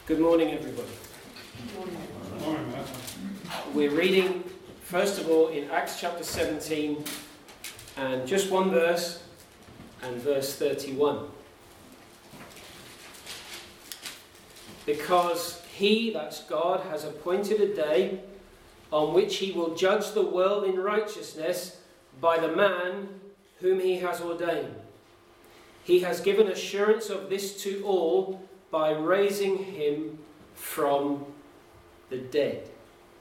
Good morning, everybody. Good morning, Matt. We're reading, first of all, in Acts chapter 17, and just one verse, and verse 31. Because he, that's God, has appointed a day on which he will judge the world in righteousness by the man whom he has ordained. He has given assurance of this to all by raising him from the dead.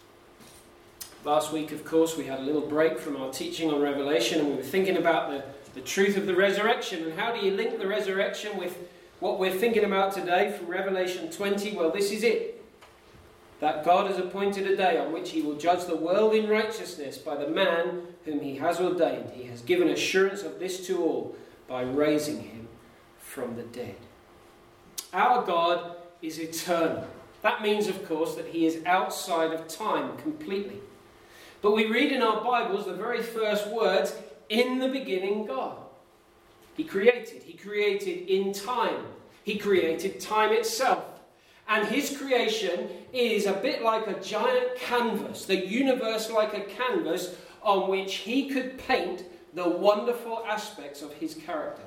Last week, of course, we had a little break from our teaching on Revelation, and we were thinking about the truth of the resurrection. And how do you link the resurrection with what we're thinking about today from Revelation 20? Well, this is it. That God has appointed a day on which he will judge the world in righteousness by the man whom he has ordained. He has given assurance of this to all by raising him from the dead. Our God is eternal. That means, of course, that he is outside of time completely. But we read in our Bibles the very first words, in the beginning God. He created in time. He created time itself. And his creation is a bit like a giant canvas, the universe like a canvas on which he could paint the wonderful aspects of his character.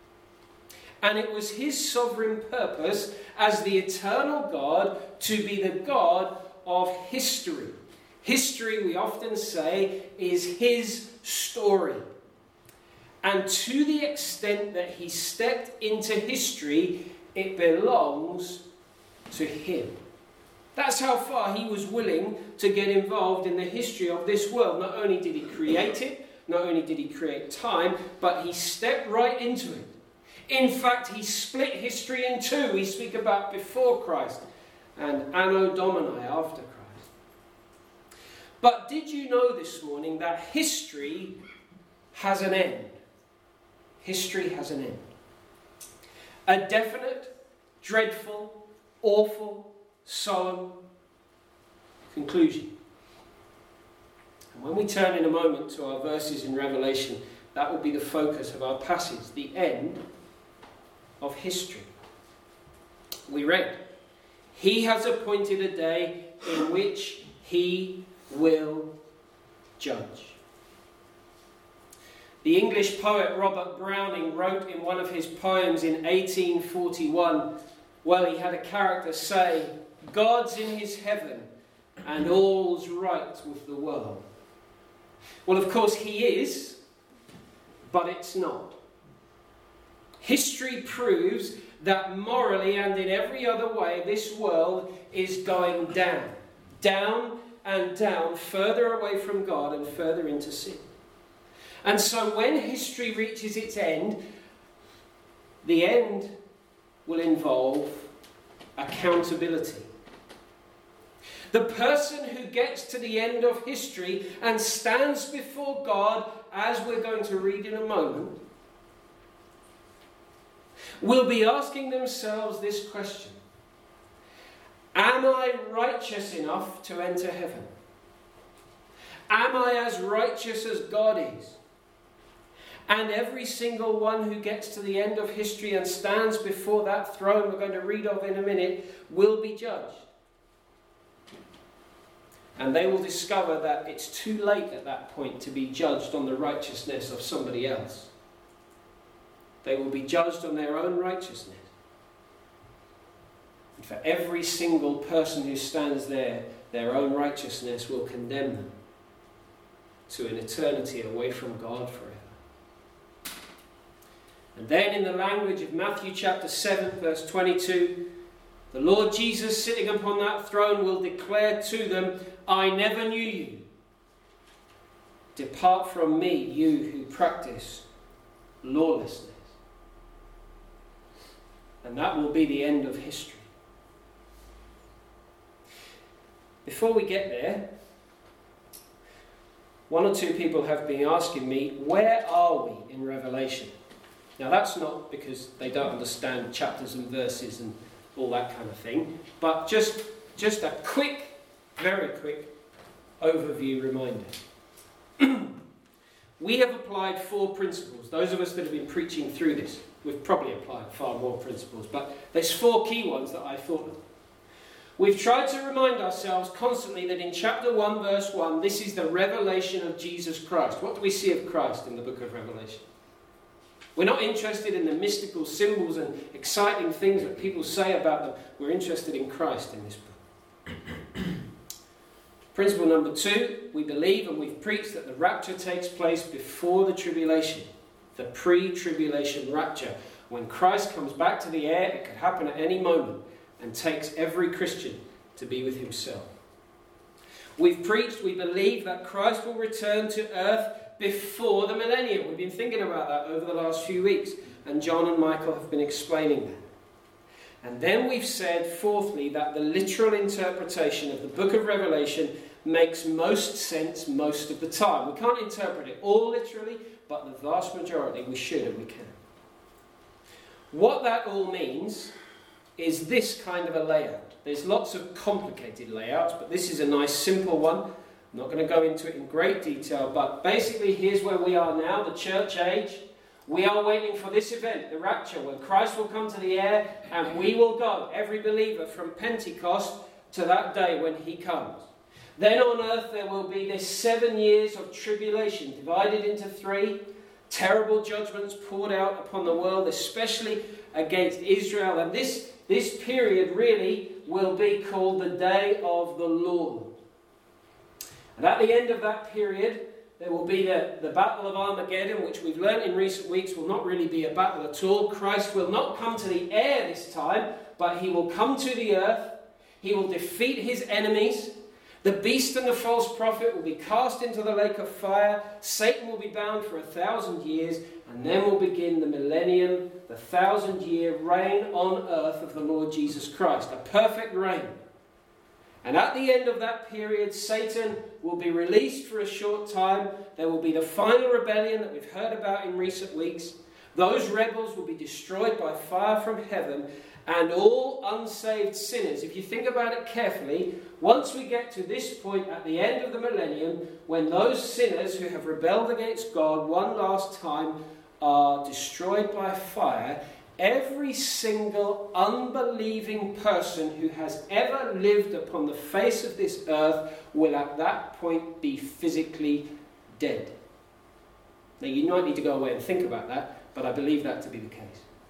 And it was his sovereign purpose as the eternal God to be the God of history. History, we often say, is his story. And to the extent that he stepped into history, it belongs to him. That's how far he was willing to get involved in the history of this world. Not only did he create it, not only did he create time, but he stepped right into it. In fact, he split history in two. We speak about before Christ and Anno Domini after Christ. But did you know this morning that history has an end? History has an end. A definite, dreadful, awful, solemn conclusion. And when we turn in a moment to our verses in Revelation, that will be the focus of our passage, the end of history. We read, he has appointed a day in which he will judge. The English poet Robert Browning wrote in one of his poems in 1841, well, he had a character say, God's in his heaven and all's right with the world. Well, of course he is, but it's not. History proves that morally and in every other way, this world is going down. Down and down, further away from God and further into sin. And so when history reaches its end, the end will involve accountability. The person who gets to the end of history and stands before God, as we're going to read in a moment, will be asking themselves this question. Am I righteous enough to enter heaven? Am I as righteous as God is? And every single one who gets to the end of history and stands before that throne we're going to read of in a minute will be judged. And they will discover that it's too late at that point to be judged on the righteousness of somebody else. They will be judged on their own righteousness. And for every single person who stands there, their own righteousness will condemn them to an eternity away from God forever. And then in the language of Matthew chapter 7, verse 22, the Lord Jesus sitting upon that throne will declare to them, I never knew you. Depart from me, you who practice lawlessness. And that will be the end of history. Before we get there, one or two people have been asking me, where are we in Revelation? Now that's not because they don't understand chapters and verses and all that kind of thing, but just a quick, very quick overview reminder. We have applied 4 principles. Those of us that have been preaching through this, we've probably applied far more principles, but there's 4 key ones that I thought of. We've tried to remind ourselves constantly that in chapter 1, verse 1, this is the revelation of Jesus Christ. What do we see of Christ in the book of Revelation? We're not interested in the mystical symbols and exciting things that people say about them. We're interested in Christ in this book. Principle number 2, we believe and we've preached that the rapture takes place before the tribulation, the pre-tribulation rapture. When Christ comes back to the air, it could happen at any moment and takes every Christian to be with himself. We've preached, we believe that Christ will return to earth before the millennium. We've been thinking about that over the last few weeks, and John and Michael have been explaining that. And then we've said, fourthly, that the literal interpretation of the book of Revelation makes most sense most of the time. We can't interpret it all literally, but the vast majority we should and we can. What that all means is this kind of a layout. There's lots of complicated layouts, but this is a nice simple one. I'm not going to go into it in great detail, but basically here's where we are now, the church age. We are waiting for this event, the rapture, when Christ will come to the air and we will go, every believer, from Pentecost to that day when he comes. Then on earth there will be this 7 years of tribulation, divided into 3. Terrible judgments poured out upon the world, especially against Israel. And this period really will be called the Day of the Lord. And at the end of that period, there will be the Battle of Armageddon, which we've learned in recent weeks will not really be a battle at all. Christ will not come to the air this time, but he will come to the earth. He will defeat his enemies. The beast and the false prophet will be cast into the lake of fire. Satan will be bound for 1,000 years, and then will begin the millennium, the 1,000-year reign on earth of the Lord Jesus Christ, a perfect reign. And at the end of that period, Satan will be released for a short time. There will be the final rebellion that we've heard about in recent weeks. Those rebels will be destroyed by fire from heaven, and all unsaved sinners. If you think about it carefully, once we get to this point at the end of the millennium, when those sinners who have rebelled against God one last time are destroyed by fire, every single unbelieving person who has ever lived upon the face of this earth will at that point be physically dead. Now you might need to go away and think about that, but I believe that to be the case.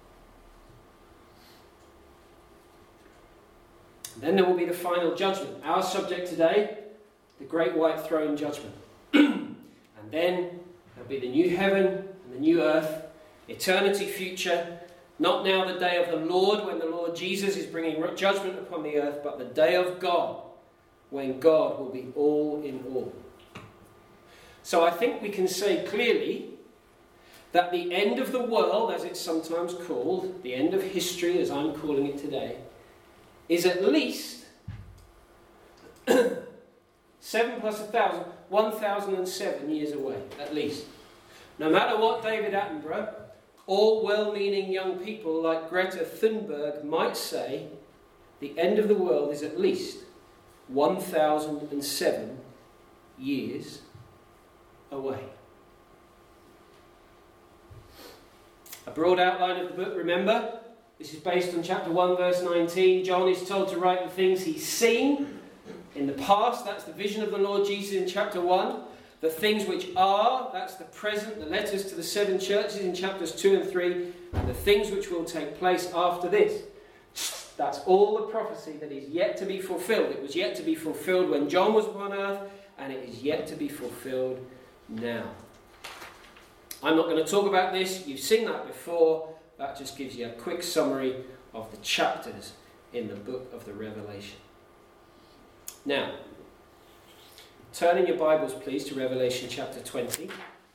Then there will be the final judgment. Our subject today, the great white throne judgment. And then there'll be the new heaven and the new earth, eternity future. Not now the day of the Lord, when the Lord Jesus is bringing judgment upon the earth, but the day of God, when God will be all in all. So I think we can say clearly that the end of the world, as it's sometimes called, the end of history, as I'm calling it today, is at least 7 plus 1,000, 1,007 years away, at least. No matter what David Attenborough, all well-meaning young people like Greta Thunberg might say, the end of the world is at least 1,007 years away. A broad outline of the book, remember? This is based on chapter 1, verse 19. John is told to write the things he's seen in the past. That's the vision of the Lord Jesus in chapter 1. The things which are, that's the present, the letters to the 7 churches in chapters 2 and 3. And the things which will take place after this. That's all the prophecy that is yet to be fulfilled. It was yet to be fulfilled when John was upon earth, and it is yet to be fulfilled now. I'm not going to talk about this. You've seen that before. That just gives you a quick summary of the chapters in the book of the Revelation. Now, turn in your Bibles, please, to Revelation chapter 20.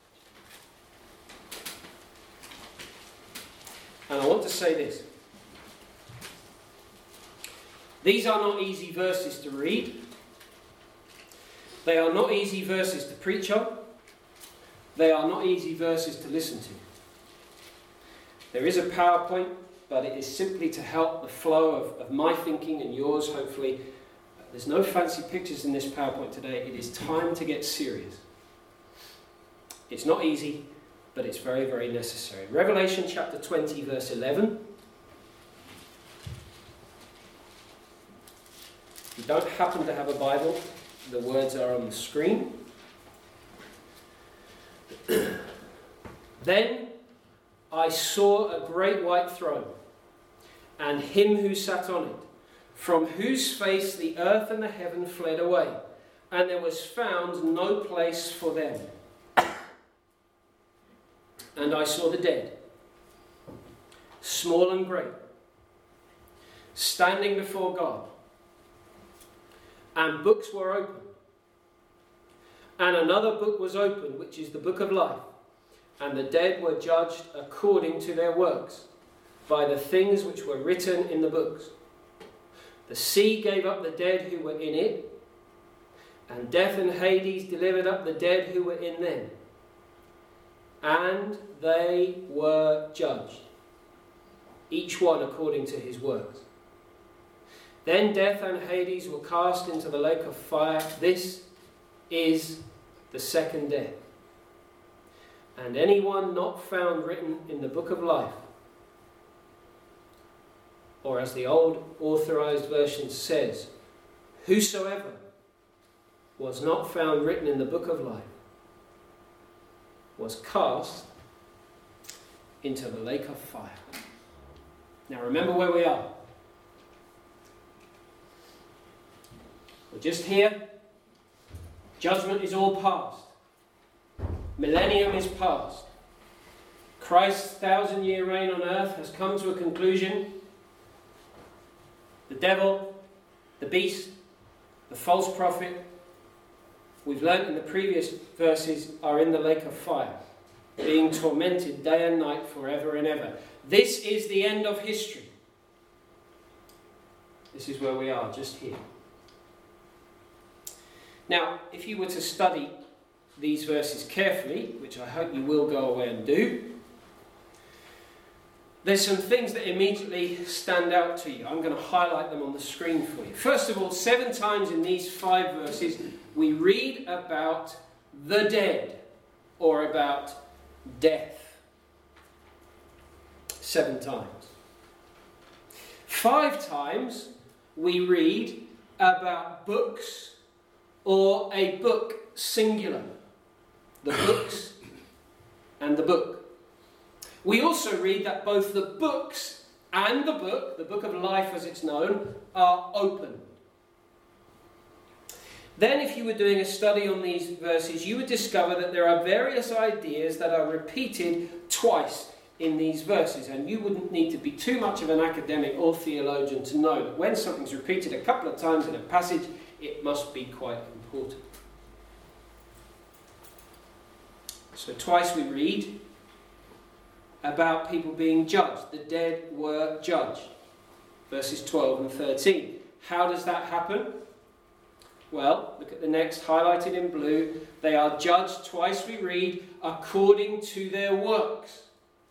And I want to say this. These are not easy verses to read. They are not easy verses to preach on. They are not easy verses to listen to. There is a PowerPoint, but it is simply to help the flow of my thinking and yours, hopefully. There's no fancy pictures in this PowerPoint today. It is time to get serious. It's not easy, but it's very, very necessary. Revelation chapter 20, verse 11. If you don't happen to have a Bible, the words are on the screen. Then I saw a great white throne, and him who sat on it, from whose face the earth and the heaven fled away, and there was found no place for them. And I saw the dead, small and great, standing before God, and books were opened. And another book was opened, which is the book of life. And the dead were judged according to their works, by the things which were written in the books. The sea gave up the dead who were in it, and death and Hades delivered up the dead who were in them. And they were judged, each one according to his works. Then death and Hades were cast into the lake of fire. This is the second death. And anyone not found written in the book of life, or as the old authorized version says, whosoever was not found written in the book of life, was cast into the lake of fire. Now remember where we are. We're just here. Judgment is all past. Millennium is past. Christ's 1,000-year reign on earth has come to a conclusion. The devil, the beast, the false prophet, we've learnt in the previous verses, are in the lake of fire, being tormented day and night forever and ever. This is the end of history. This is where we are, just here. Now, if you were to study these verses carefully, which I hope you will go away and do, there's some things that immediately stand out to you. I'm going to highlight them on the screen for you. First of all, 7 times in these 5 verses, we read about the dead, or about death. 7 times. 5 times, we read about books, or a book, singular. The books and the book. We also read that both the books and the book of life as it's known, are open. Then if you were doing a study on these verses, you would discover that there are various ideas that are repeated twice in these verses. And you wouldn't need to be too much of an academic or theologian to know that when something's repeated a couple of times in a passage, it must be quite important. So twice we read about people being judged. The dead were judged. Verses 12 and 13. How does that happen? Well, look at the next, highlighted in blue. They are judged, twice we read, according to their works.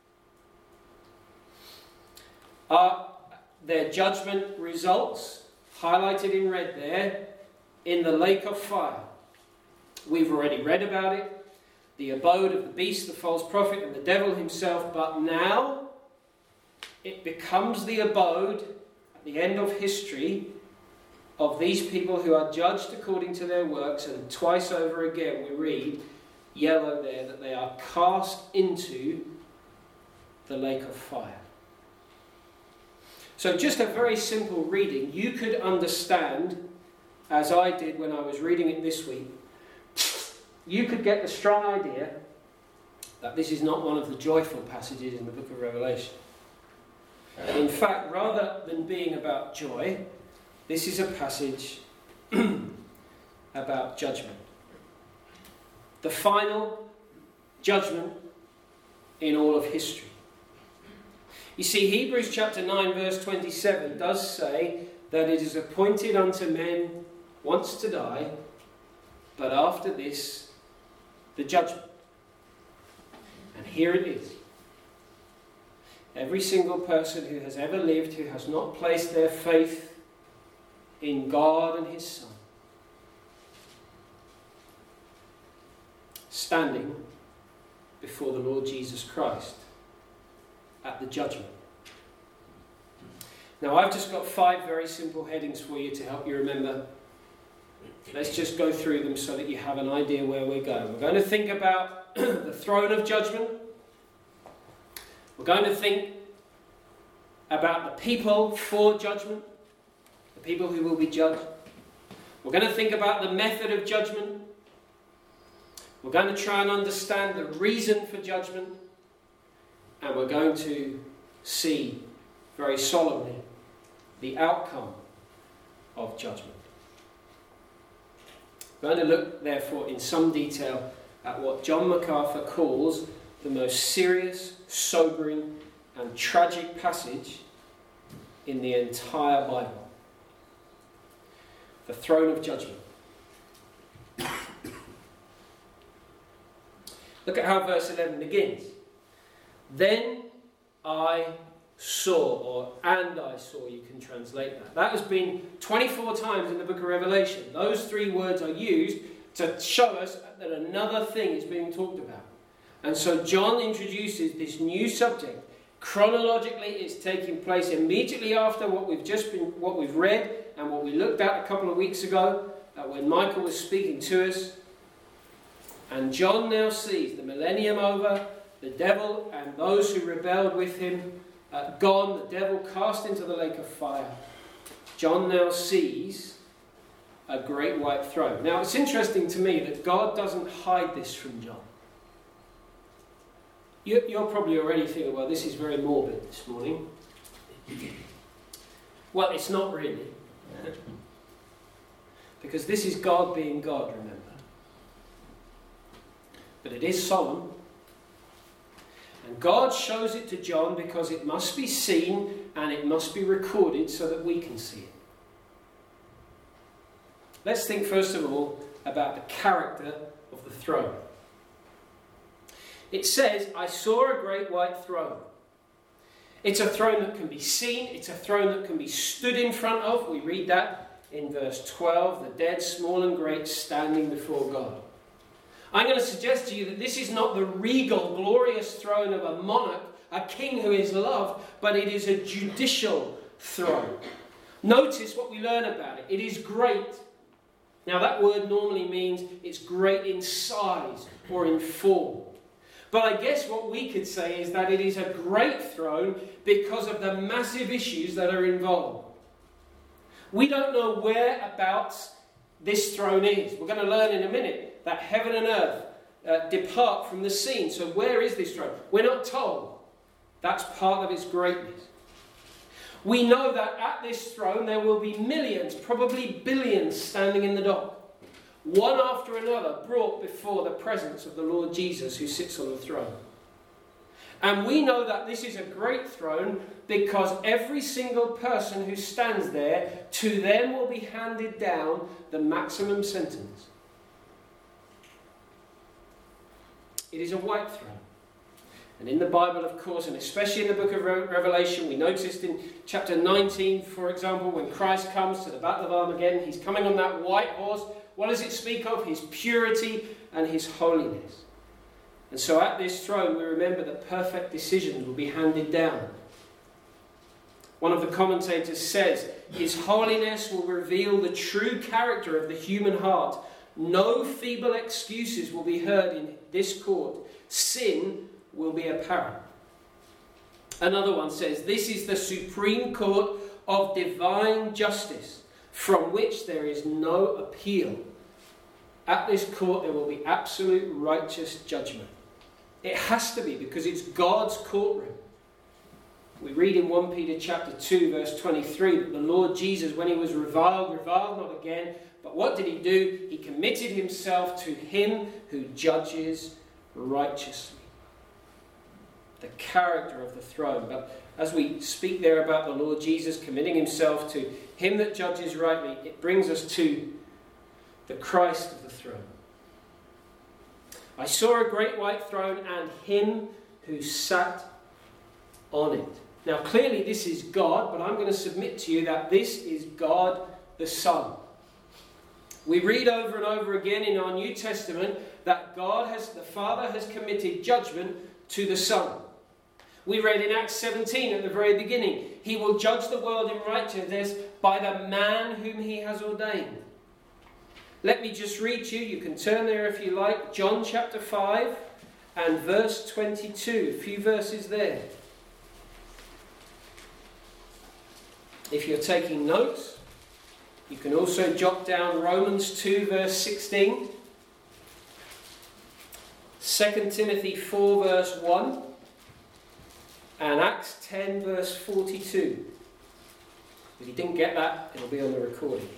Their judgment results, highlighted in red there, in the lake of fire. We've already read about it. The abode of the beast, the false prophet, and the devil himself. But now it becomes the abode, at the end of history, of these people who are judged according to their works. And twice over again we read, yellow there, that they are cast into the lake of fire. So just a very simple reading. You could understand, as I did when I was reading it this week, you could get the strong idea that this is not one of the joyful passages in the book of Revelation. In fact, rather than being about joy, this is a passage about judgment. The final judgment in all of history. You see, Hebrews chapter 9 verse 27 does say that it is appointed unto men once to die, but after this, the judgment. And here it is. Every single person who has ever lived, who has not placed their faith in God and His Son, standing before the Lord Jesus Christ at the judgment. Now, I've just got 5 very simple headings for you to help you remember. Let's just go through them so that you have an idea where we're going. We're going to think about the throne of judgment. We're going to think about the people for judgment, the people who will be judged. We're going to think about the method of judgment. We're going to try and understand the reason for judgment. And we're going to see very solemnly the outcome of judgment. We're going to look, therefore, in some detail at what John MacArthur calls the most serious, sobering, and tragic passage in the entire Bible. The throne of judgment. Look at how verse 11 begins. Then I saw, and I saw, you can translate that. That has been 24 times in the book of Revelation. Those 3 words are used to show us that another thing is being talked about. And so John introduces this new subject. Chronologically, it's taking place immediately after what we've read and what we looked at a couple of weeks ago when Michael was speaking to us. And John now sees the millennium over, the devil and those who rebelled with him gone, the devil cast into the lake of fire. John now sees a great white throne. Now, it's interesting to me that God doesn't hide this from John. You're probably already thinking, well, this is very morbid this morning. Well, it's not really. Because this is God being God, remember. But it is solemn. And God shows it to John because it must be seen and it must be recorded so that we can see it. Let's think first of all about the character of the throne. It says, I saw a great white throne. It's a throne that can be seen. It's a throne that can be stood in front of. We read that in verse 12. The dead, small and great, standing before God. I'm going to suggest to you that this is not the regal, glorious throne of a monarch, a king who is loved, but it is a judicial throne. Notice what we learn about it. It is great. Now that word normally means it's great in size or in form. But I guess what we could say is that it is a great throne because of the massive issues that are involved. We don't know whereabouts this throne is. We're going to learn in a minute that heaven and earth depart from the scene. So where is this throne? We're not told. That's part of its greatness. We know that at this throne there will be millions, probably billions, standing in the dock. One after another brought before the presence of the Lord Jesus who sits on the throne. And we know that this is a great throne because every single person who stands there, to them will be handed down the maximum sentence. It is a white throne. And in the Bible, of course, and especially in the book of Revelation, we noticed in chapter 19, for example, when Christ comes to the Battle of Armageddon, he's coming on that white horse. What does it speak of? His purity and his holiness. And so at this throne, we remember that perfect decisions will be handed down. One of the commentators says, His holiness will reveal the true character of the human heart. No feeble excuses will be heard in this court. Sin will be apparent. Another one says, this is the supreme court of divine justice, from which there is no appeal. At this court there will be absolute righteous judgment. It has to be, because it's God's courtroom. We read in 1 Peter chapter 2 verse 23 that the Lord Jesus, when he was reviled not again, but what did he do? He committed himself to him who judges righteously. The character of the throne. But as we speak there about the Lord Jesus committing himself to him that judges rightly, it brings us to the Christ of the throne. I saw a great white throne and him who sat on it. Now clearly this is God, but I'm going to submit to you that this is God the Son. We read over and over again in our New Testament that the Father has committed judgment to the Son. We read in Acts 17 at the very beginning, he will judge the world in righteousness by the man whom he has ordained. Let me just read to you, you can turn there if you like, John chapter 5 and verse 22, a few verses there. If you're taking notes, you can also jot down Romans 2 verse 16, 2 Timothy 4 verse 1, and Acts 10 verse 42. If you didn't get that, it'll be on the recording.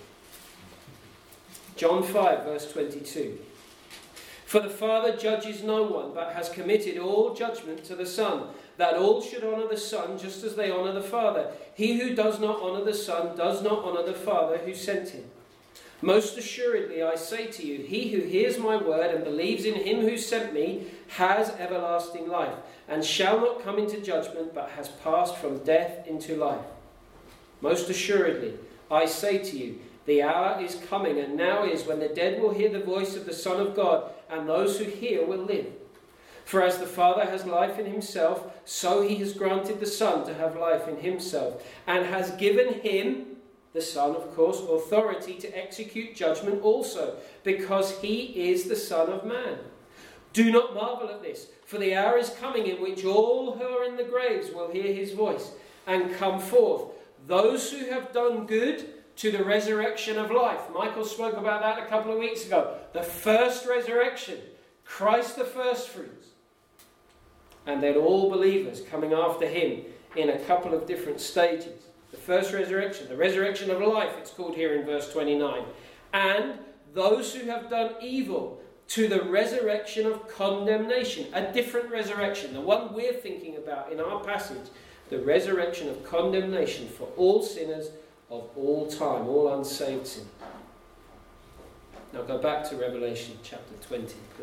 John 5 verse 22. For the Father judges no one, but has committed all judgment to the Son, that all should honour the Son just as they honour the Father. He who does not honour the Son does not honour the Father who sent him. Most assuredly I say to you, he who hears my word and believes in him who sent me has everlasting life, and shall not come into judgment, but has passed from death into life. Most assuredly I say to you, the hour is coming, and now is, when the dead will hear the voice of the Son of God, and those who hear will live. For as the Father has life in himself, so he has granted the Son to have life in himself, and has given him, the Son, of course, authority to execute judgment also, because he is the Son of Man. Do not marvel at this, for the hour is coming in which all who are in the graves will hear his voice and come forth. Those who have done good to the resurrection of life. Michael spoke about that a couple of weeks ago. The first resurrection, Christ the firstfruits. And then all believers coming after him in a couple of different stages. The first resurrection, the resurrection of life, it's called here in verse 29. And those who have done evil to the resurrection of condemnation. A different resurrection, the one we're thinking about in our passage. The resurrection of condemnation for all sinners of all time, all unsaved sinners. Now go back to Revelation chapter 20, please.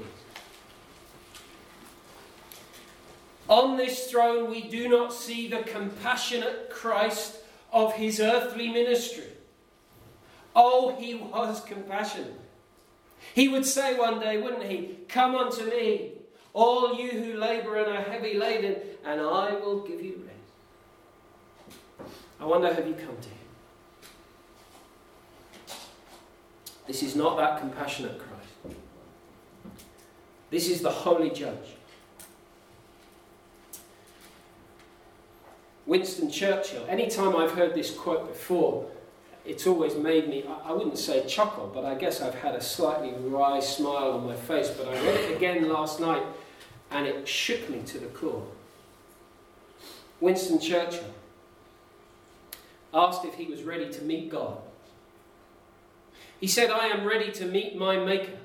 On this throne we do not see the compassionate Christ of his earthly ministry. Oh, he was compassionate. He would say one day, wouldn't he, "Come unto me, all you who labour and are heavy laden, and I will give you rest." I wonder, have you come to him? This is not that compassionate Christ. This is the holy judge. Winston Churchill, anytime I've heard this quote before, it's always made me, I wouldn't say chuckle, but I guess I've had a slightly wry smile on my face. But I read it again last night and it shook me to the core. Winston Churchill asked if he was ready to meet God. He said, "I am ready to meet my Maker.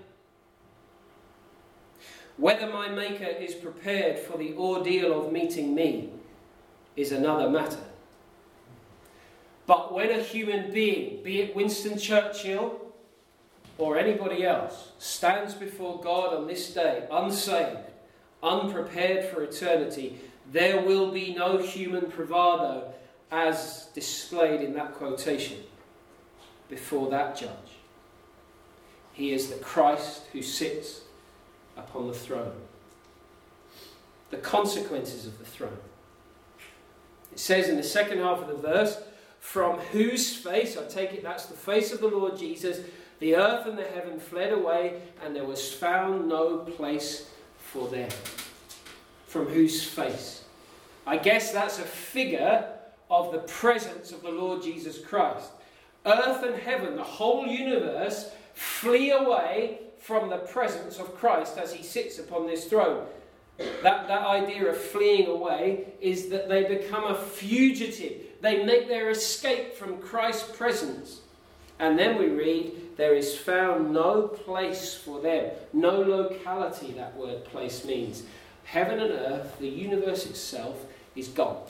Whether my Maker is prepared for the ordeal of meeting me is another matter. But when a human being, be it Winston Churchill or anybody else, stands before God on this day, unsaved, unprepared for eternity, there will be no human bravado as displayed in that quotation before that judge. He is the Christ who sits upon the throne. The consequences of the throne. It says in the second half of the verse, from whose face, I take it that's the face of the Lord Jesus, the earth and the heaven fled away, and there was found no place for them. From whose face? I guess that's a figure of the presence of the Lord Jesus Christ. Earth and heaven, the whole universe, flee away from the presence of Christ as he sits upon this throne. That idea of fleeing away is that they become a fugitive. They make their escape from Christ's presence. And then we read, there is found no place for them. No locality, that word place means. Heaven and earth, the universe itself, is gone.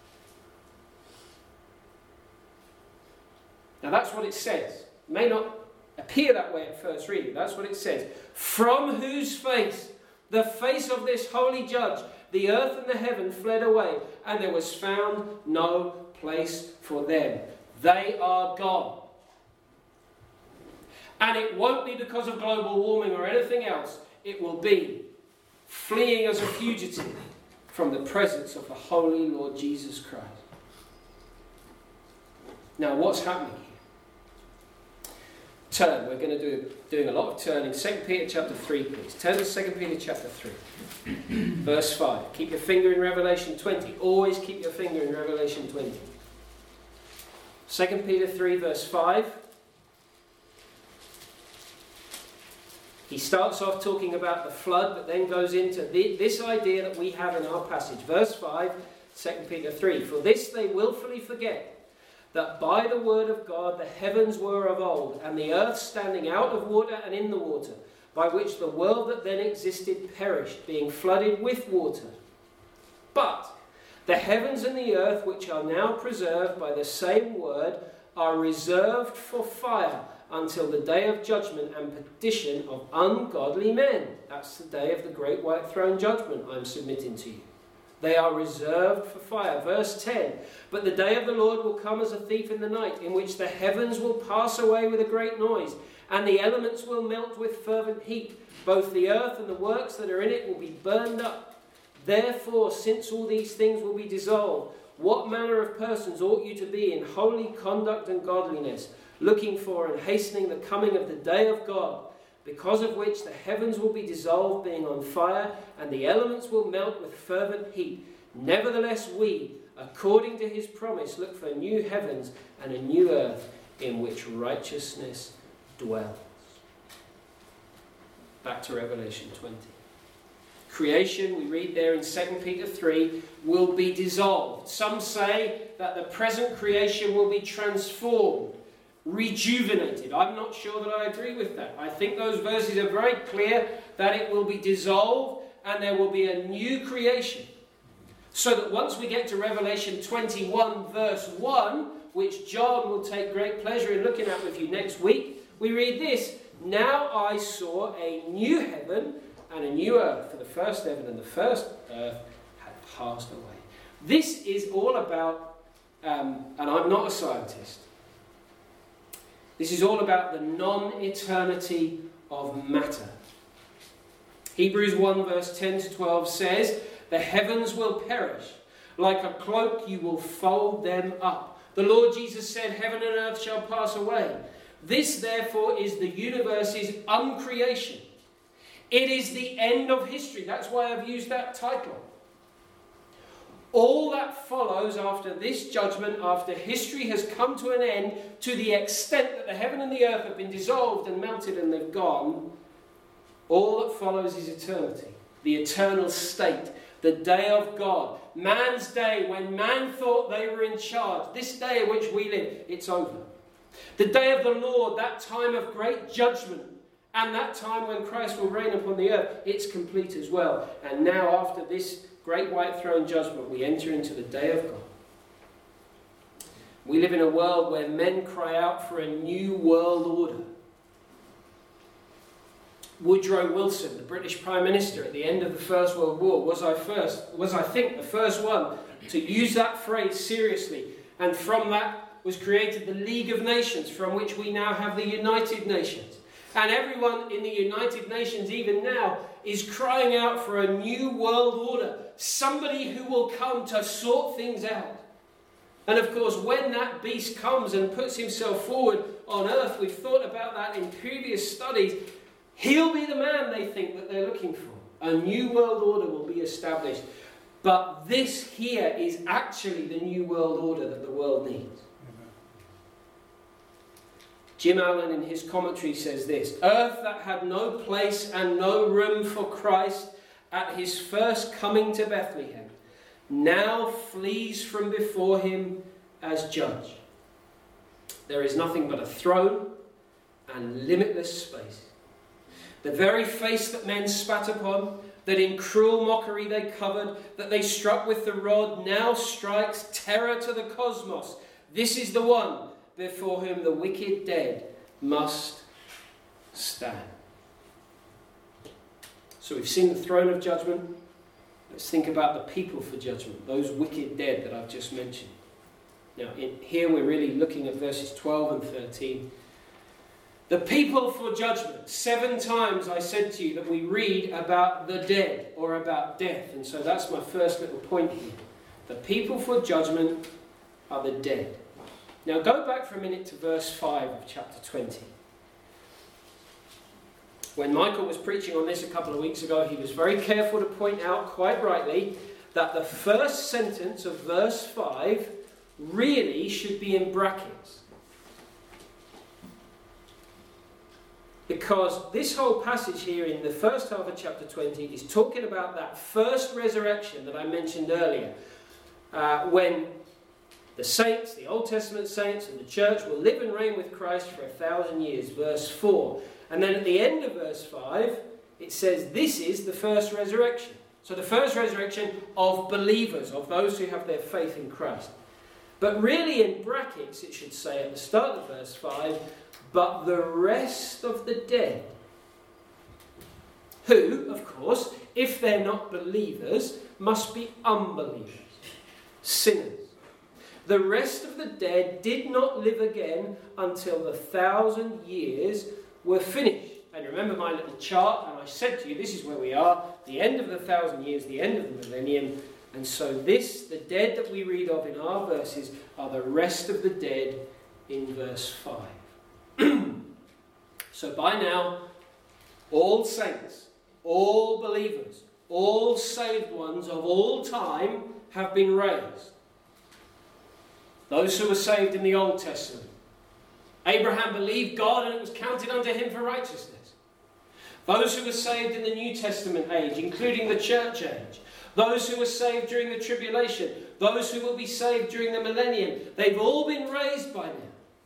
Now that's what it says. It may not appear that way at first reading. That's what it says. From whose face, the face of this holy judge, the earth and the heaven fled away, and there was found no place for them. They are gone. And it won't be because of global warming or anything else. It will be fleeing as a fugitive from the presence of the Holy Lord Jesus Christ. Now, what's happening here? Turn. We're going to doing a lot of turning. 2 Peter chapter 3, please. Turn to 2 Peter chapter 3. Verse 5. Keep your finger in Revelation 20. Always keep your finger in Revelation 20. 2 Peter 3, verse 5. He starts off talking about the flood, but then goes into this idea that we have in our passage. Verse 5, 2 Peter 3. For this they willfully forget, that by the word of God the heavens were of old, and the earth standing out of water and in the water, by which the world that then existed perished, being flooded with water. But the heavens and the earth, which are now preserved by the same word, are reserved for fire until the day of judgment and perdition of ungodly men. That's the day of the great white throne judgment I'm submitting to you. They are reserved for fire. Verse 10. But the day of the Lord will come as a thief in the night, in which the heavens will pass away with a great noise, and the elements will melt with fervent heat. Both the earth and the works that are in it will be burned up. Therefore, since all these things will be dissolved, what manner of persons ought you to be in holy conduct and godliness, looking for and hastening the coming of the day of God, because of which the heavens will be dissolved, being on fire, and the elements will melt with fervent heat. Nevertheless we, according to his promise, look for new heavens and a new earth in which righteousness dwells. Back to Revelation 20. Creation, we read there in 2 Peter 3, will be dissolved. Some say that the present creation will be transformed, rejuvenated. I'm not sure that I agree with that. I think those verses are very clear that it will be dissolved and there will be a new creation. So that once we get to Revelation 21 verse 1, which John will take great pleasure in looking at with you next week, we read this: Now I saw a new heaven and a new earth, for the first heaven and the first earth had passed away. This is all about, and I'm not a scientist, this is all about the non-eternity of matter. Hebrews 1 verse 10 to 12 says, the heavens will perish. Like a cloak you will fold them up. The Lord Jesus said, heaven and earth shall pass away. This therefore is the universe's uncreation. It is the end of history. That's why I've used that title. All that follows after this judgment, after history has come to an end, to the extent that the heaven and the earth have been dissolved and melted and they've gone, all that follows is eternity. The eternal state. The day of God. Man's day, when man thought they were in charge. This day in which we live, it's over. The day of the Lord, that time of great judgment. And that time when Christ will reign upon the earth, it's complete as well. And now after this great white throne judgment, we enter into the day of God. We live in a world where men cry out for a new world order. Woodrow Wilson, the British Prime Minister at the end of the First World War, was I think the first one to use that phrase seriously. And from that was created the League of Nations, from which we now have the United Nations. And everyone in the United Nations, even now, is crying out for a new world order. Somebody who will come to sort things out. And of course, when that beast comes and puts himself forward on earth, we've thought about that in previous studies, he'll be the man they think that they're looking for. A new world order will be established. But this here is actually the new world order that the world needs. Jim Allen in his commentary says this: earth that had no place and no room for Christ at his first coming to Bethlehem now flees from before him as judge. There is nothing but a throne and limitless space. The very face that men spat upon, that in cruel mockery they covered, that they struck with the rod, now strikes terror to the cosmos. This is the one before whom the wicked dead must stand. So we've seen the throne of judgment. Let's think about the people for judgment, those wicked dead that I've just mentioned. Now, here we're really looking at verses 12 and 13. The people for judgment. 7 times I said to you that we read about the dead or about death. And so that's my first little point here. The people for judgment are the dead. Now go back for a minute to verse 5 of chapter 20. When Michael was preaching on this a couple of weeks ago, he was very careful to point out, quite rightly, that the first sentence of verse 5 really should be in brackets. Because this whole passage here in the first half of chapter 20 is talking about that first resurrection that I mentioned earlier, when the saints, the Old Testament saints and the church will live and reign with Christ for 1,000 years, verse 4. And then at the end of verse 5, it says this is the first resurrection. So the first resurrection of believers, of those who have their faith in Christ. But really in brackets it should say at the start of verse 5, but the rest of the dead, who, of course, if they're not believers, must be unbelievers, sinners. The rest of the dead did not live again until the 1,000 years were finished. And remember my little chart, and I said to you, this is where we are, the end of the 1,000 years, the end of the millennium. And so this, the dead that we read of in our verses, are the rest of the dead in verse 5. So by now, all saints, all believers, all saved ones of all time have been raised. Those who were saved in the Old Testament. Abraham believed God and it was counted unto him for righteousness. Those who were saved in the New Testament age, including the church age. Those who were saved during the tribulation. Those who will be saved during the millennium. They've all been raised by now.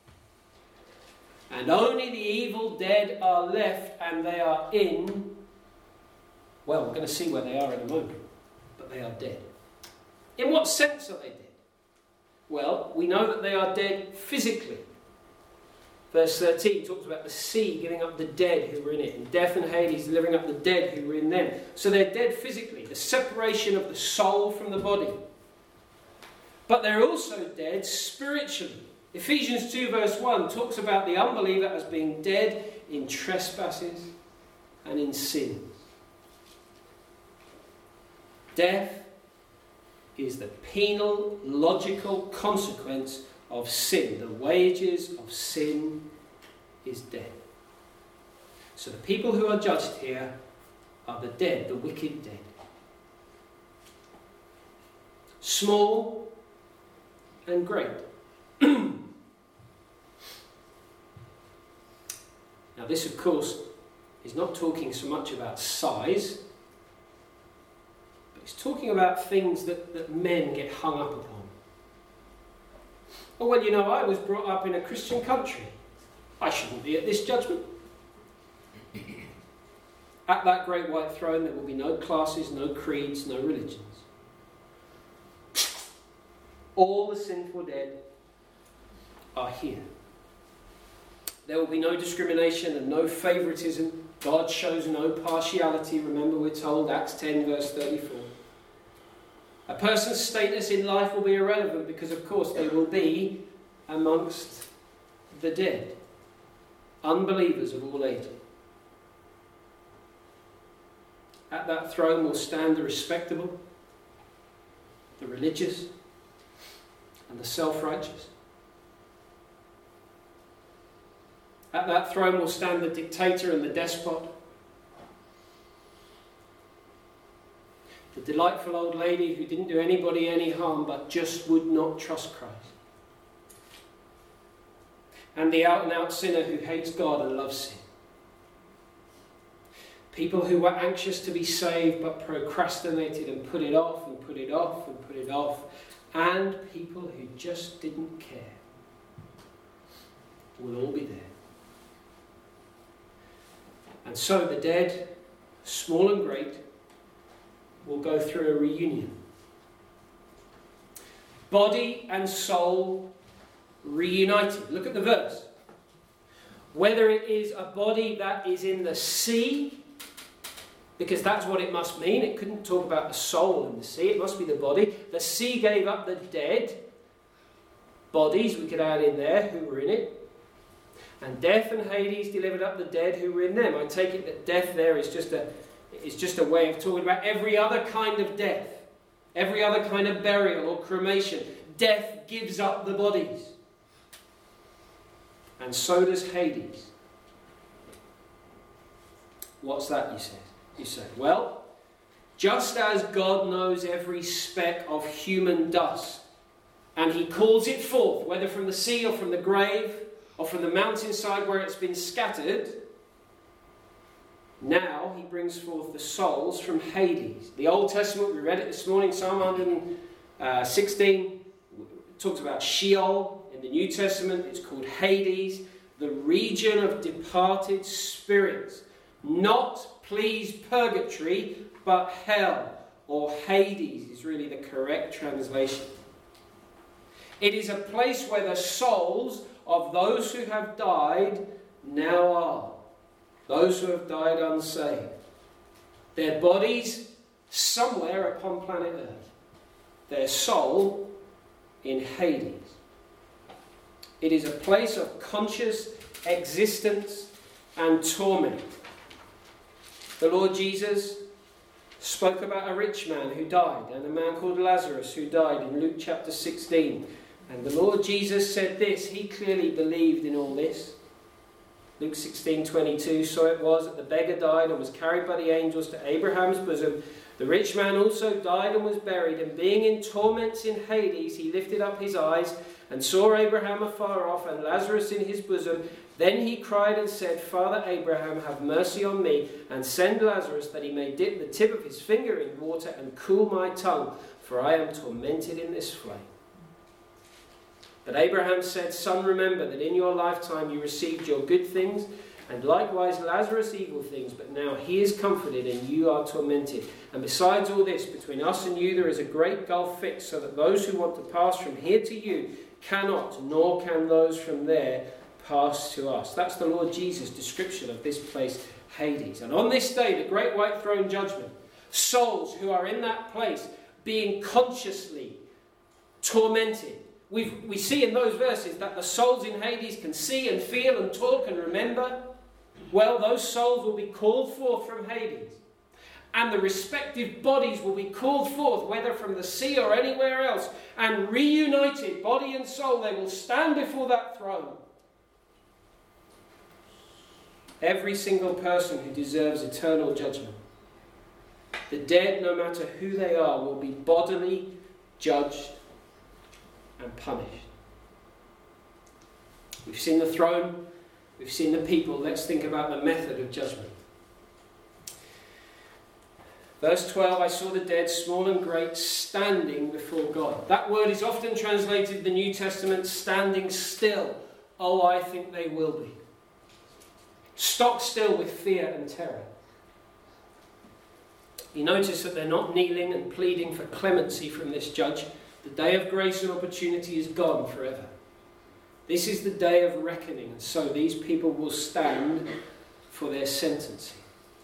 And only the evil dead are left, and they are in, well, we're going to see where they are in a moment, but they are dead. In what sense are they dead? Well, we know that they are dead physically. Verse 13 talks about the sea giving up the dead who were in it, and death and Hades delivering up the dead who were in them. So they're dead physically, the separation of the soul from the body. But they're also dead spiritually. Ephesians 2 verse 1 talks about the unbeliever as being dead in trespasses and in sins. Death is the penal, logical consequence of sin. The wages of sin is death. So the people who are judged here are the dead, the wicked dead. Small and great. Now this, of course, is not talking so much about size, but it's talking about things that men get hung up upon. Oh, well, you know, I was brought up in a Christian country. I shouldn't be at this judgment. At that great white throne there will be no classes, no creeds, no religions. All the sinful dead are here. There will be no discrimination and no favoritism. God shows no partiality. Remember, we're told, Acts 10 verse 34. A person's status in life will be irrelevant because, of course, they will be amongst the dead. Unbelievers of all ages. At that throne will stand the respectable, the religious, and the self-righteous. At that throne will stand the dictator and the despot. The delightful old lady who didn't do anybody any harm but just would not trust Christ. And the out-and-out sinner who hates God and loves sin. People who were anxious to be saved but procrastinated and put it off and put it off and put it off. And people who just didn't care will all be there. And so the dead, small and great, will go through a reunion. Body and soul reunited. Look at the verse. Whether it is a body that is in the sea, because that's what it must mean. It couldn't talk about the soul in the sea. It must be the body. The sea gave up the dead bodies, we could add in there, who were in it. And death and Hades delivered up the dead who were in them. I take it that death there is just a way of talking about every other kind of death, every other kind of burial or cremation. Death gives up the bodies. And so does Hades. What's that, you say? Well, just as God knows every speck of human dust, and he calls it forth, whether from the sea or from the grave, or from the mountainside where it's been scattered, now he brings forth the souls from Hades. The Old Testament, we read it this morning, Psalm 116, talks about Sheol. In the New Testament, it's called Hades, the region of departed spirits. Not, please, purgatory, but hell, or Hades is really the correct translation. It is a place where the souls of those who have died now are. Those who have died unsaved. Their bodies somewhere upon planet Earth. Their soul in Hades. It is a place of conscious existence and torment. The Lord Jesus spoke about a rich man who died and a man called Lazarus who died in Luke chapter 16. And the Lord Jesus said this. He clearly believed in all this. Luke 16:22, so it was that the beggar died and was carried by the angels to Abraham's bosom. The rich man also died and was buried, and being in torments in Hades, he lifted up his eyes and saw Abraham afar off and Lazarus in his bosom. Then he cried and said, Father Abraham, have mercy on me, and send Lazarus that he may dip the tip of his finger in water and cool my tongue, for I am tormented in this flame. But Abraham said, Son, remember that in your lifetime you received your good things, and likewise Lazarus evil things, but now he is comforted and you are tormented. And besides all this, between us and you there is a great gulf fixed, so that those who want to pass from here to you cannot, nor can those from there pass to us. That's the Lord Jesus' description of this place, Hades. And on this day, the great white throne judgment, souls who are in that place being consciously tormented. We see in those verses that the souls in Hades can see and feel and talk and remember. Well, those souls will be called forth from Hades. And the respective bodies will be called forth, whether from the sea or anywhere else. And reunited, body and soul, they will stand before that throne. Every single person who deserves eternal judgment. The dead, no matter who they are, will be bodily judged and punished. We've seen the throne, we've seen the people. Let's think about the method of judgment. Verse 12, I saw the dead, small and great, standing before God. That word is often translated in the New Testament, standing still. Oh, I think they will be. Stock still with fear and terror. You notice that they're not kneeling and pleading for clemency from this judge. The day of grace and opportunity is gone forever. This is the day of reckoning, and so these people will stand for their sentencing.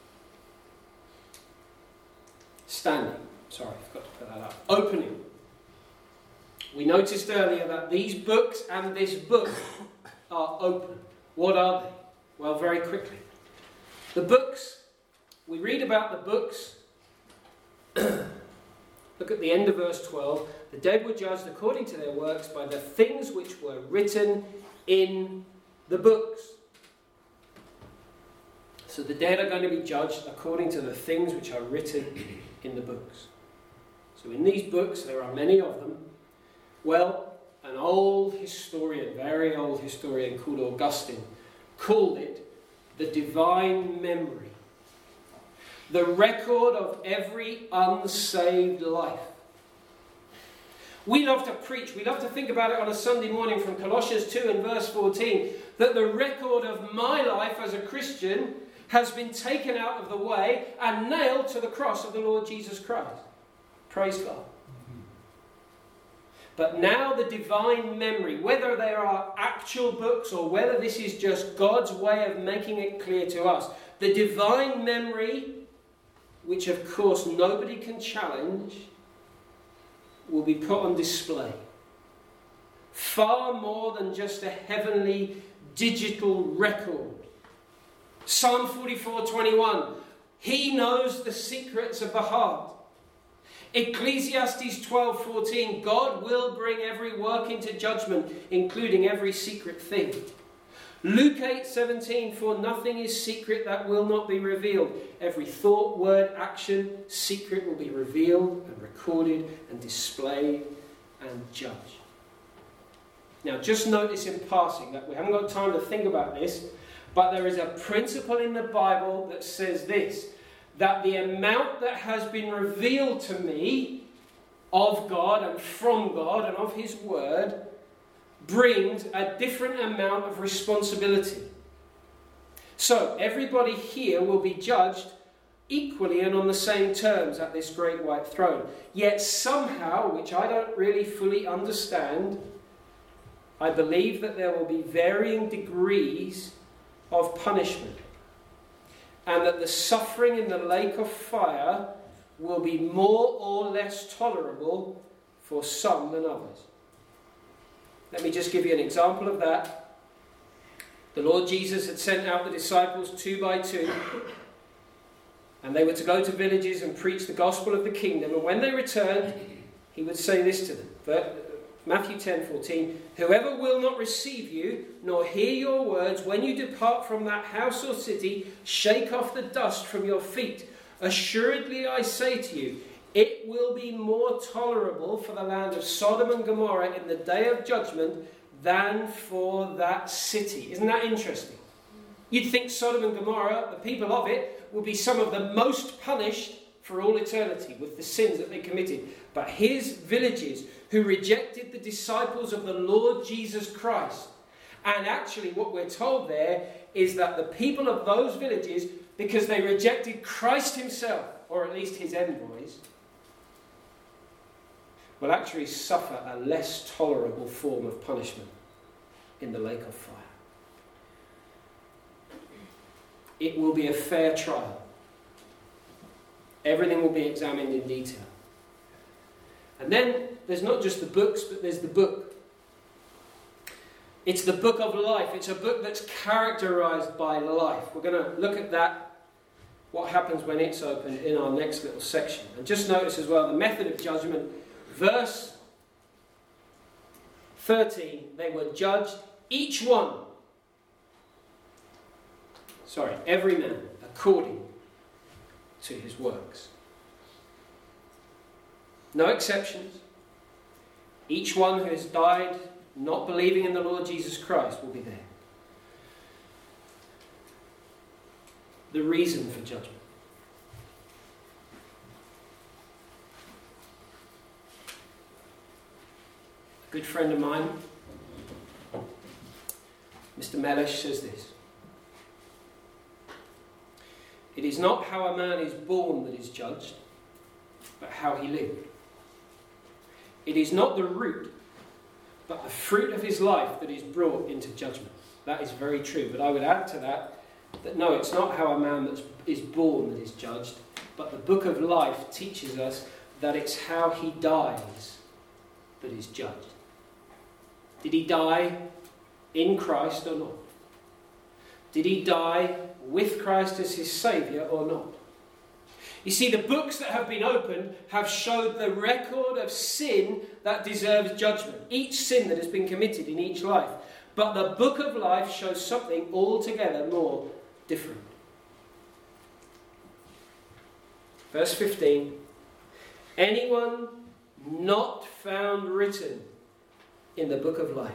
Standing. Sorry, I forgot to put that up. Opening. We noticed earlier that these books and this book are open. What are they? Well, very quickly. The books, we read about the books. Look at the end of verse 12. The dead were judged according to their works by the things which were written in the books. So the dead are going to be judged according to the things which are written in the books. So in these books, there are many of them. Well, an old historian, very old historian called Augustine, called it the divine memory. The record of every unsaved life. We love to preach, we love to think about it on a Sunday morning from Colossians 2 and verse 14, that the record of my life as a Christian has been taken out of the way and nailed to the cross of the Lord Jesus Christ. Praise God. But now the divine memory, whether there are actual books or whether this is just God's way of making it clear to us, the divine memory, which of course nobody can challenge, will be put on display. Far more than just a heavenly digital record. Psalm 44:21. He knows the secrets of the heart. Ecclesiastes 12:14. God will bring every work into judgment, including every secret thing. Luke 8:17. For nothing is secret that will not be revealed. Every thought, word, action, secret will be revealed and recorded and displayed and judged. Now, just notice in passing that we haven't got time to think about this, but there is a principle in the Bible that says this, that the amount that has been revealed to me of God and from God and of His Word brings a different amount of responsibility. So, everybody here will be judged equally and on the same terms at this great white throne. Yet somehow, which I don't really fully understand, I believe that there will be varying degrees of punishment, and that the suffering in the lake of fire will be more or less tolerable for some than others. Let me just give you an example of that. The Lord Jesus had sent out the disciples 2 by 2, and they were to go to villages and preach the gospel of the kingdom, and when they returned, He would say this to them. Matthew 10:14, whoever will not receive you, nor hear your words, when you depart from that house or city, shake off the dust from your feet. Assuredly I say to you, it will be more tolerable for the land of Sodom and Gomorrah in the day of judgment than for that city. Isn't that interesting? You'd think Sodom and Gomorrah, the people of it, would be some of the most punished for all eternity with the sins that they committed. But His villages, who rejected the disciples of the Lord Jesus Christ. And actually what we're told there is that the people of those villages, because they rejected Christ Himself, or at least His envoys, will actually suffer a less tolerable form of punishment in the lake of fire. It will be a fair trial. Everything will be examined in detail. And then there's not just the books, but there's the book. It's the book of life. It's a book that's characterized by life. We're going to look at that, what happens when it's opened, in our next little section. And just notice as well the method of judgment. Verse 13, they were judged, every man according to his works. No exceptions. Each one who has died not believing in the Lord Jesus Christ will be there. The reason for judgment. A good friend of mine, Mr. Mellish, says this. It is not how a man is born that is judged, but how he lived. It is not the root, but the fruit of his life that is brought into judgment. That is very true. But I would add to that no, it's not how a man that is born that is judged, but the book of life teaches us that it's how he dies that is judged. Did he die in Christ or not? Did he die with Christ as his Saviour or not? You see, the books that have been opened have showed the record of sin that deserves judgment. Each sin that has been committed in each life. But the book of life shows something altogether more different. Verse 15. Anyone not found written in the book of life.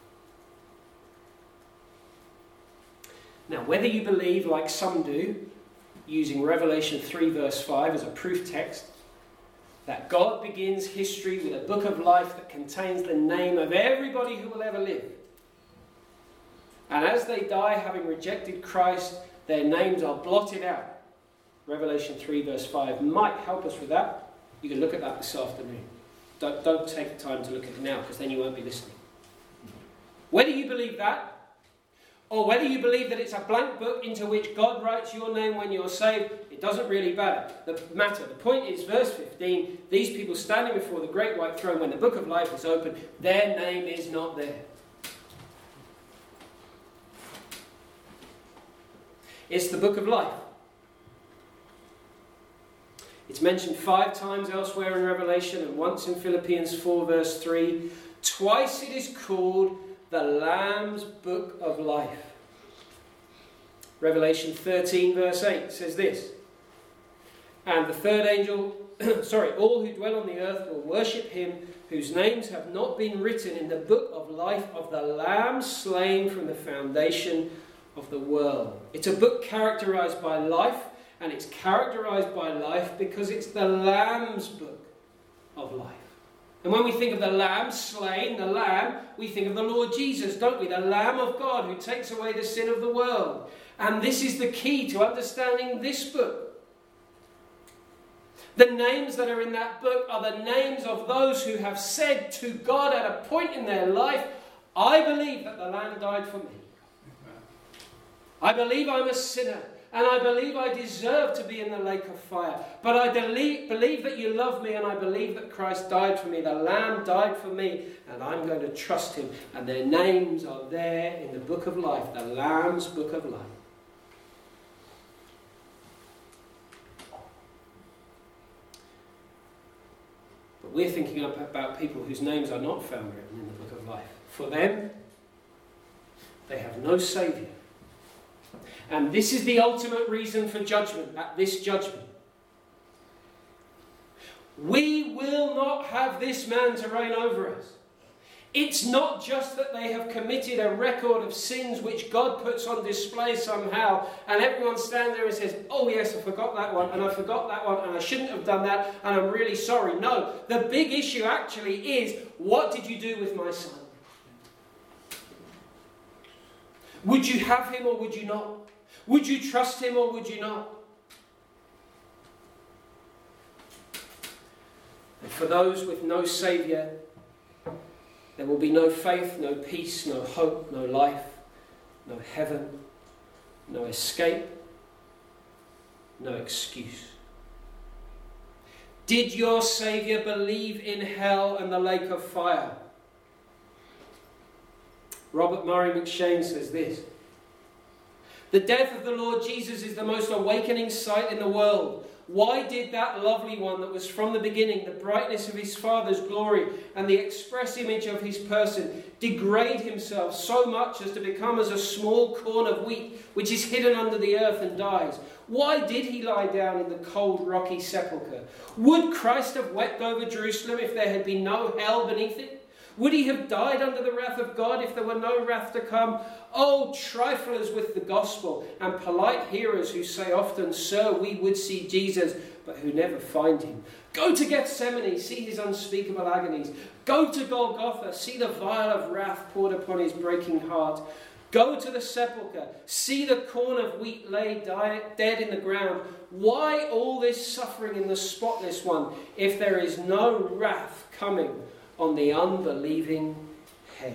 Now, whether you believe, like some do, using Revelation 3 verse 5 as a proof text, that God begins history with a book of life that contains the name of everybody who will ever live. And as they die, having rejected Christ, their names are blotted out. Revelation 3 verse 5 might help us with that. You can look at that this afternoon. Don't take the time to look at it now, because then you won't be listening. Whether you believe that, or whether you believe that it's a blank book into which God writes your name when you're saved, it doesn't really matter. The point is, verse 15, these people standing before the great white throne when the book of life is open, their name is not there. It's the book of life. It's mentioned 5 times elsewhere in Revelation and once in Philippians 4 verse 3. Twice it is called the Lamb's book of life. Revelation 13 verse 8 says this. And the third angel, all who dwell on the earth will worship him whose names have not been written in the book of life of the Lamb slain from the foundation of the world. It's a book characterized by life, and it's characterized by life because it's the Lamb's book of life. And when we think of the Lamb slain, the Lamb, we think of the Lord Jesus, don't we? The Lamb of God who takes away the sin of the world. And this is the key to understanding this book. The names that are in that book are the names of those who have said to God at a point in their life, I believe that the Lamb died for me. I believe I'm a sinner, and I believe I deserve to be in the lake of fire. But I believe that you love me, and I believe that Christ died for me. The Lamb died for me, and I'm going to trust him. And their names are there in the book of life, the Lamb's book of life. But we're thinking about people whose names are not found written in the book of life. For them, they have no saviour. And this is the ultimate reason for judgment, at this judgment. We will not have this man to reign over us. It's not just that they have committed a record of sins which God puts on display somehow, and everyone stands there and says, oh yes, I forgot that one, and I forgot that one, and I shouldn't have done that, and I'm really sorry. No, the big issue actually is, what did you do with my son? Would you have him or would you not? Would you trust him or would you not? And for those with no saviour, there will be no faith, no peace, no hope, no life, no heaven, no escape, no excuse. Did your Saviour believe in hell and the lake of fire? Robert Murray McShane says this. The death of the Lord Jesus is the most awakening sight in the world. Why did that lovely one that was from the beginning, the brightness of his Father's glory and the express image of his person, degrade himself so much as to become as a small corn of wheat which is hidden under the earth and dies? Why did he lie down in the cold rocky sepulchre? Would Christ have wept over Jerusalem if there had been no hell beneath it? Would he have died under the wrath of God if there were no wrath to come? Oh, triflers with the gospel and polite hearers who say often, Sir, we would see Jesus, but who never find him. Go to Gethsemane, see his unspeakable agonies. Go to Golgotha, see the vial of wrath poured upon his breaking heart. Go to the sepulchre, see the corn of wheat laid dead in the ground. Why all this suffering in the spotless one if there is no wrath coming on the unbelieving head?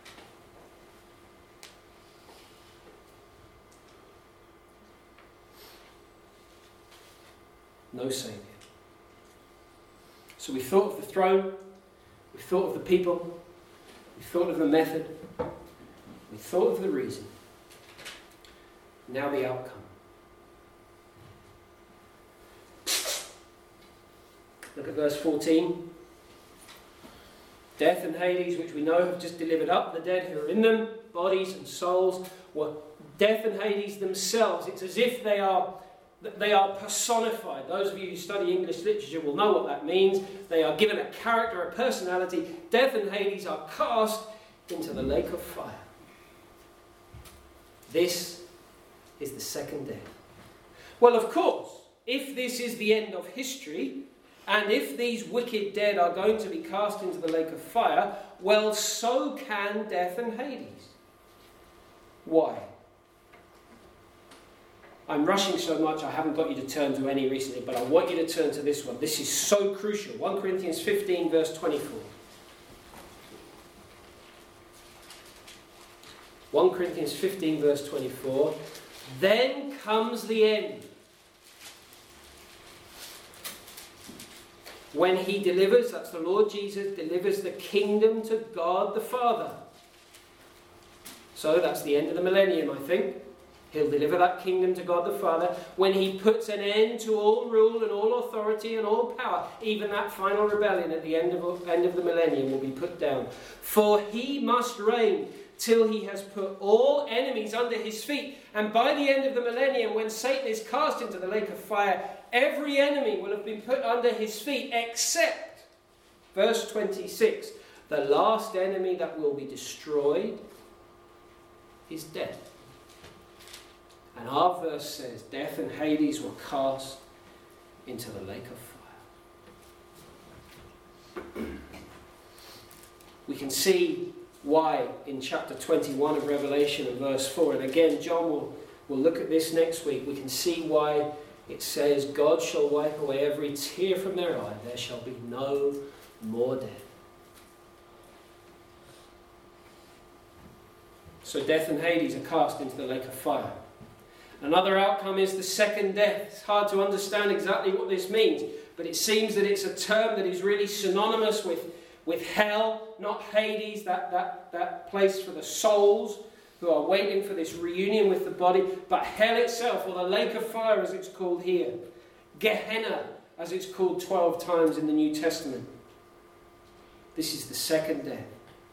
No Saviour. So we thought of the throne, we thought of the people, we thought of the method, we thought of the reason. Now the outcome. Look at verse 14. Death and Hades, which we know have just delivered up the dead who are in them, bodies and souls. Well, death and Hades themselves, it's as if they are personified. Those of you who study English literature will know what that means. They are given a character, a personality. Death and Hades are cast into the lake of fire. This is the second death. Well, of course, if this is the end of history, and if these wicked dead are going to be cast into the lake of fire, well, so can death and Hades. Why? I'm rushing so much I haven't got you to turn to any recently, but I want you to turn to this one. This is so crucial. 1 Corinthians 15 verse 24. 1 Corinthians 15 verse 24. Then comes the end. When he delivers, that's the Lord Jesus, delivers the kingdom to God the Father. So that's the end of the millennium, I think. He'll deliver that kingdom to God the Father when he puts an end to all rule and all authority and all power. Even that final rebellion at the end of the millennium will be put down. For he must reign till he has put all enemies under his feet. And by the end of the millennium, when Satan is cast into the lake of fire, every enemy will have been put under his feet except, verse 26, the last enemy that will be destroyed is death. And our verse says, death and Hades were cast into the lake of fire. We can see why in chapter 21 of Revelation and verse 4, and again John will look at this next week, we can see why it says, God shall wipe away every tear from their eye, there shall be no more death. So death and Hades are cast into the lake of fire. Another outcome is the second death. It's hard to understand exactly what this means, but it seems that it's a term that is really synonymous with hell, not Hades, that place for the souls who are waiting for this reunion with the body, but hell itself, or the lake of fire as it's called here. Gehenna, as it's called 12 times in the New Testament. This is the second death.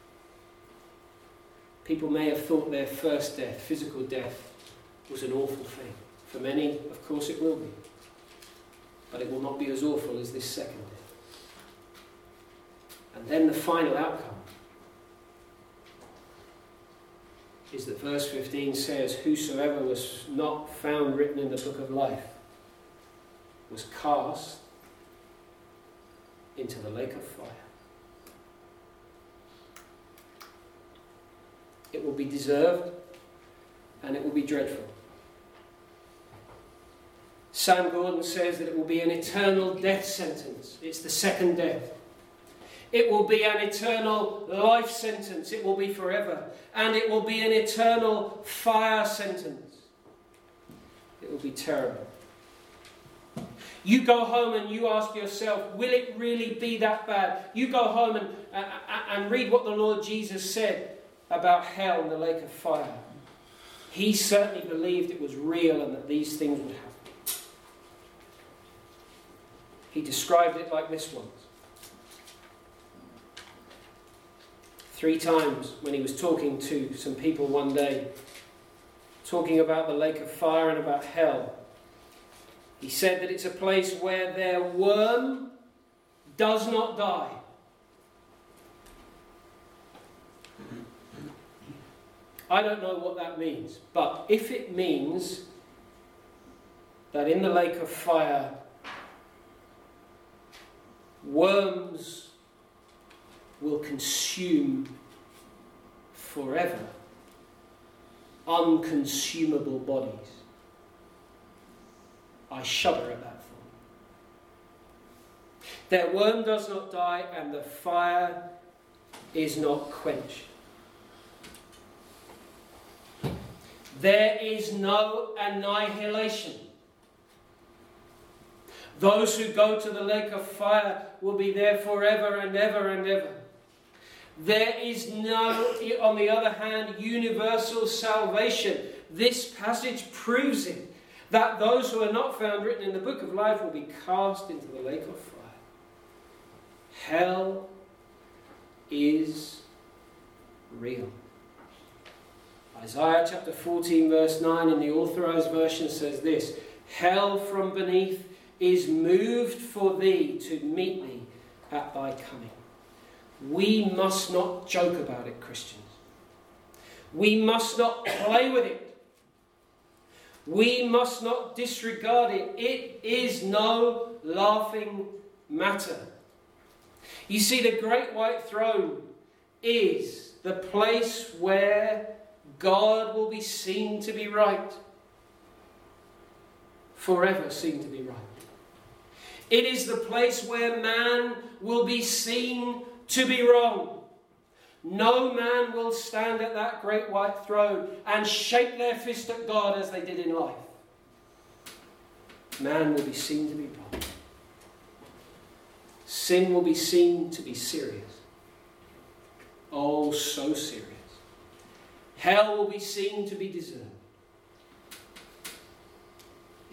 People may have thought their first death, physical death, was an awful thing. For many, of course it will be. But it will not be as awful as this second death. And then the final outcome is that verse 15 says, whosoever was not found written in the book of life was cast into the lake of fire. It will be deserved and it will be dreadful. Sam Gordon says that it will be an eternal death sentence. It's the second death. It will be an eternal life sentence. It will be forever. And it will be an eternal fire sentence. It will be terrible. You go home and you ask yourself, will it really be that bad? You go home and read what the Lord Jesus said about hell and the lake of fire. He certainly believed it was real and that these things would happen. He described it like this once. 3 times when he was talking to some people one day, talking about the lake of fire and about hell, he said that it's a place where their worm does not die. I don't know what that means, but if it means that in the lake of fire worms will consume forever unconsumable bodies, I shudder at that thought. Their worm does not die and the fire is not quenched. There is no annihilation. Those who go to the lake of fire will be there forever and ever and ever. There is no, on the other hand, universal salvation. This passage proves it, that those who are not found written in the book of life will be cast into the lake of fire. Hell is real. Isaiah chapter 14 verse 9 in the Authorized Version says this, hell from beneath is moved for thee to meet thee at thy coming. We must not joke about it, Christians. We must not play with it. We must not disregard it. It is no laughing matter. You see, the great white throne is the place where God will be seen to be right. Forever seen to be right. It is the place where man will be seen to be wrong. No man will stand at that great white throne and shake their fist at God as they did in life. Man will be seen to be wrong. Sin will be seen to be serious. Oh, so serious. Hell will be seen to be deserved.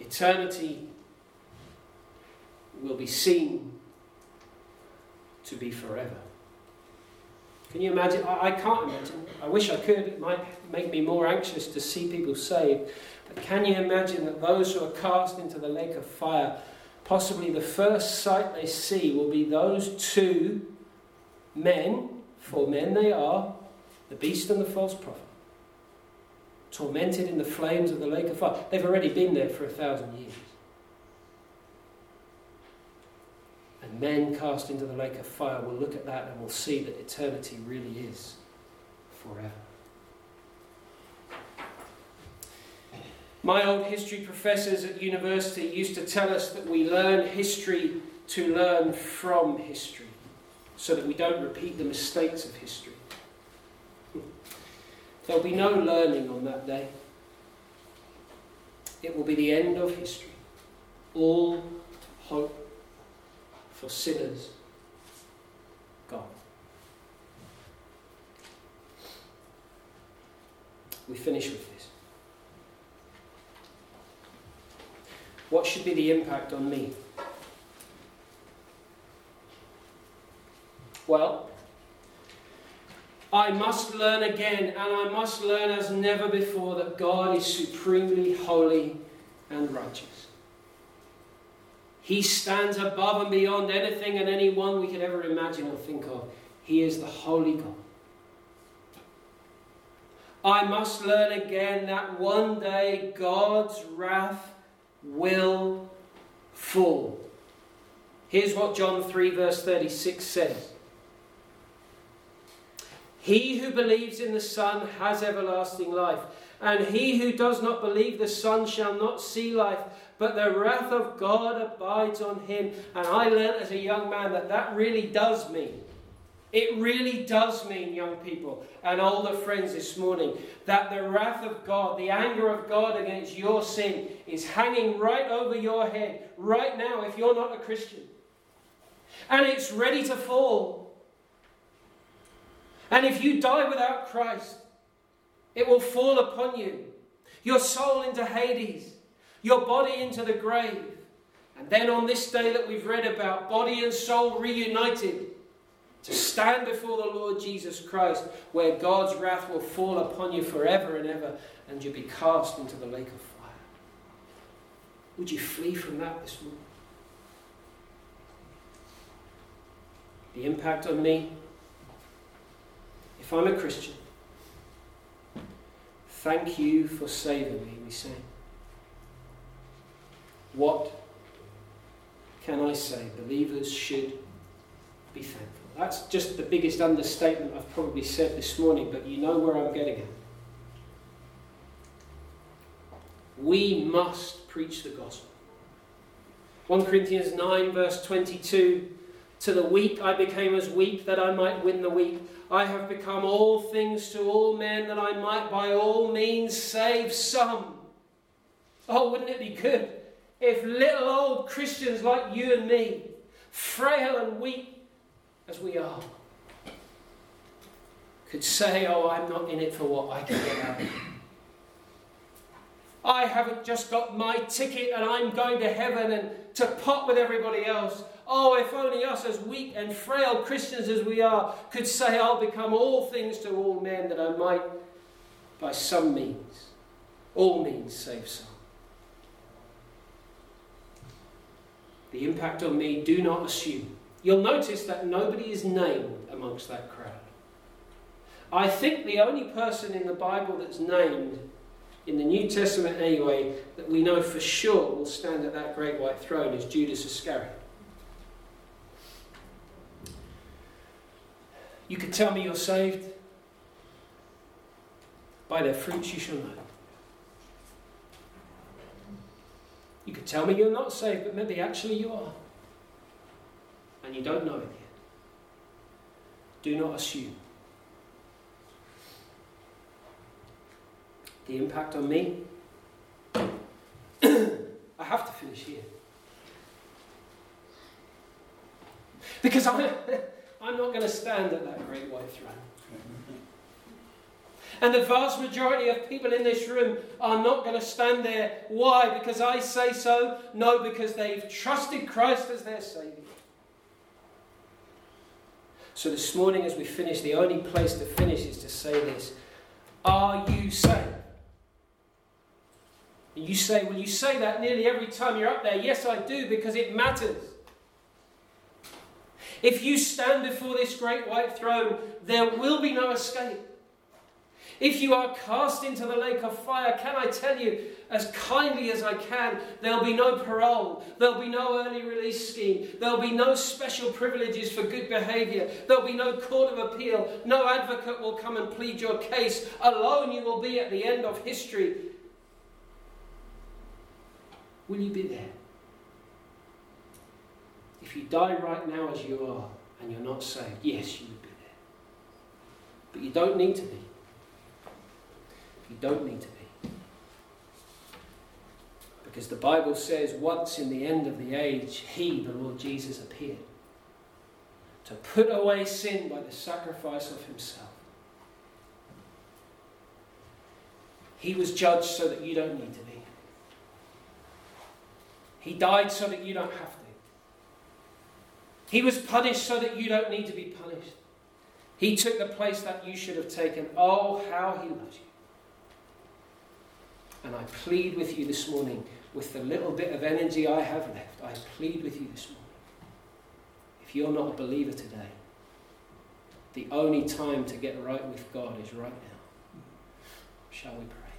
eternity will be seen to be forever. Can you imagine? I can't imagine. I wish I could. It might make me more anxious to see people saved. But can you imagine that those who are cast into the lake of fire, possibly the first sight they see will be those two men, for men they are, the beast and the false prophet, tormented in the flames of the lake of fire. They've already been there for 1,000 years. And men cast into the lake of fire will look at that and will see that eternity really is forever. My old history professors at university used to tell us that we learn history to learn from history, so that we don't repeat the mistakes of history. There'll be no learning on that day. It will be the end of history. All hope for sinners gone. We finish with this. What should be the impact on me? Well, I must learn again, and I must learn as never before, that God is supremely holy and righteous. He stands above and beyond anything and anyone we could ever imagine or think of. He is the holy God. I must learn again that one day God's wrath will fall. Here's what John 3 verse 36 says. He who believes in the Son has everlasting life, and he who does not believe the Son shall not see life, but the wrath of God abides on him. And I learned as a young man that really does mean, it really does mean, young people and older friends this morning, that the wrath of God, the anger of God against your sin is hanging right over your head right now if you're not a Christian. And it's ready to fall. And if you die without Christ, it will fall upon you. Your soul into Hades, your body into the grave. And then on this day that we've read about, body and soul reunited to stand before the Lord Jesus Christ, where God's wrath will fall upon you forever and ever, and you'll be cast into the lake of fire. Would you flee from that this morning? The impact on me, if I'm a Christian, thank you for saving me, we sing. What can I say? Believers should be thankful. That's just the biggest understatement I've probably said this morning, but you know where I'm getting at. We must preach the gospel. 1 Corinthians 9 verse 22, to the weak I became as weak that I might win the weak. I have become all things to all men that I might by all means save some. Oh, wouldn't it be good if little old Christians like you and me, frail and weak as we are, could say, oh, I'm not in it for what I can get out of it. I haven't just got my ticket and I'm going to heaven and to pot with everybody else. Oh, if only us as weak and frail Christians as we are could say, I'll become all things to all men that I might, by some means, all means, save some. The impact on me, do not assume. You'll notice that nobody is named amongst that crowd. I think the only person in the Bible that's named, in the New Testament anyway, that we know for sure will stand at that great white throne is Judas Iscariot. You could tell me you're saved. By their fruits you shall know. You could tell me you're not saved, but maybe actually you are. And you don't know it yet. Do not assume. The impact on me? I have to finish here. Because I'm not going to stand at that great white throne. And the vast majority of people in this room are not going to stand there. Why? Because I say so? No, because they've trusted Christ as their Saviour. So this morning as we finish, the only place to finish is to say this. Are you saved? And you say, well, you say that nearly every time you're up there. Yes, I do, because it matters. If you stand before this great white throne, there will be no escape. If you are cast into the lake of fire, can I tell you, as kindly as I can, there'll be no parole, there'll be no early release scheme, there'll be no special privileges for good behaviour, there'll be no court of appeal, no advocate will come and plead your case. Alone you will be at the end of history. Will you be there? If you die right now as you are, and you're not saved, yes, you would be there. But you don't need to be. You don't need to be. Because the Bible says once in the end of the age, He, the Lord Jesus, appeared to put away sin by the sacrifice of Himself. He was judged so that you don't need to be. He died so that you don't have to. He was punished so that you don't need to be punished. He took the place that you should have taken. Oh, how He loves you. And I plead with you this morning, with the little bit of energy I have left, I plead with you this morning. If you're not a believer today, the only time to get right with God is right now. Shall we pray?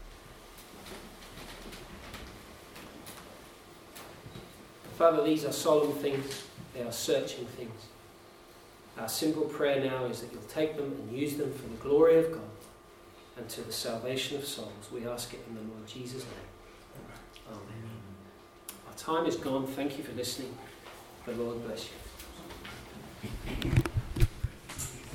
Father, these are solemn things. They are searching things. Our simple prayer now is that you'll take them and use them for the glory of God and to the salvation of souls. We ask it in the Lord Jesus' name. Amen. Our time is gone. Thank you for listening. The Lord bless you.